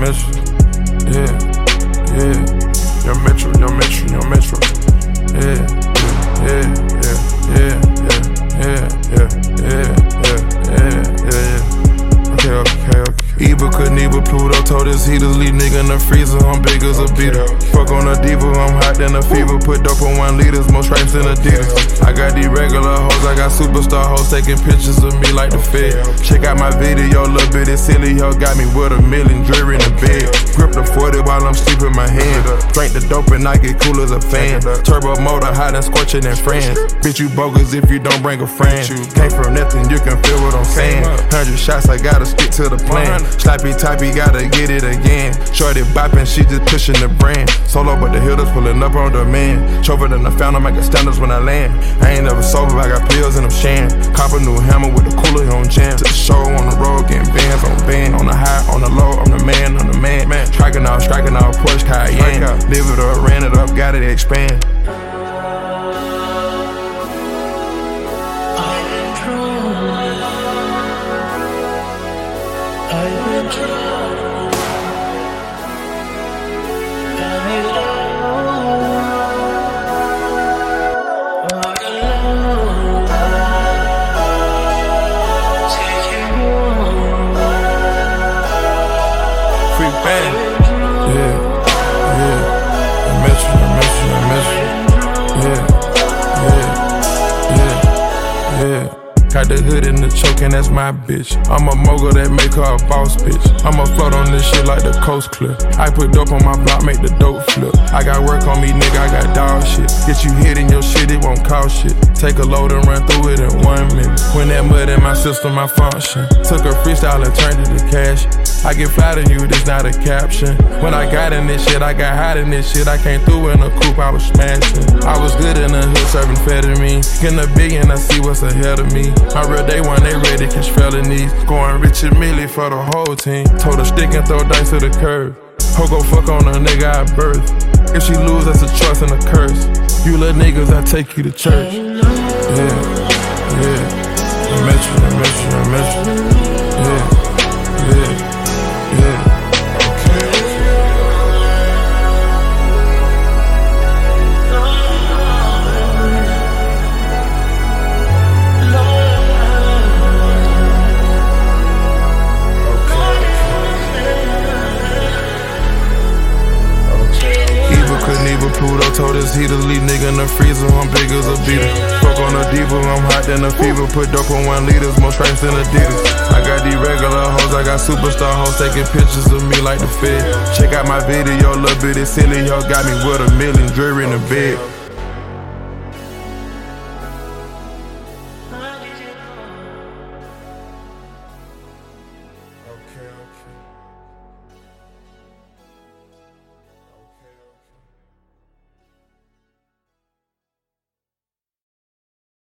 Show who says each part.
Speaker 1: Metro. Yeah, yeah. Young Metro. Yeah, yeah, yeah. Okay. Eva Knievel, Pluto told his heaters, leave nigga in the freezer, I'm big as a beater. Fuck on a diva, I'm hot than a fever, put dope on 1 liters, more stripes than Adidas. I got these regular hoes, I got superstar hoes taking pictures of me like the Fed. Check out my video, little bit of silly hoe, got me with $1 million, jury in the bed. Grip the 40 while I'm sleeping my hand. Drink the dope and I get cool as a fan. Turbo motor, hot and scorching than friends. Bitch, you bogus if you don't bring a friend. Came from nothing, you can feel what I'm saying. 100 shots, I gotta stick to the plan. Slappy typey, gotta get it again. Shorty bopping, she just pushing the brand. Solo, but the hitters pulling up on demand. Chover than the fountain, I got standards when I land. I ain't never sober, I got pills and I'm shan. Cop a new hammer with the cooler on jam. To the show on the road, getting bands on band. On the high, on the low, I'm the man. Striking out, Porsche Cayenne. Live it up, ran it up, got it expand. Free band. Yeah. Yeah. Got the hood in the choke and that's my bitch. I'm a mogul that make her a boss bitch. I'ma float on this shit like the coast clip. I put dope on my block, make the dope flip. I got work on me, nigga, I got dog shit. Get you hit in your shit, it won't cost shit. Take a load and run through it in 1 minute. When that mud in my system, I function. Took a freestyle and turned it to cash. I get fly to you, this not a caption. When I got in this shit, I got hot in this shit. I came through in a coupe, I was smashing. I was good in the hood, serving amphetamine. Getting a billion, I see what's ahead of me. My real day one, they ready to catch felonies. Going Richard Millie for the whole team. Told her stick and throw dice to the curb. Ho go fuck on a nigga I birth. If she lose, that's a choice and a curse. You little niggas, I take you to church. Yeah. I'm Metro. Yeah. Pluto told his heaters, leave nigga in the freezer, I'm big as a beater. Fuck on a diva, I'm hot than a fever, put dope on 1 liters, more stripes than Adidas. I got these regular hoes, I got superstar hoes taking pictures of me like the Fed. Check out my video, little bit of silly hoe, got me with $1 million, jury in the bed. Okay.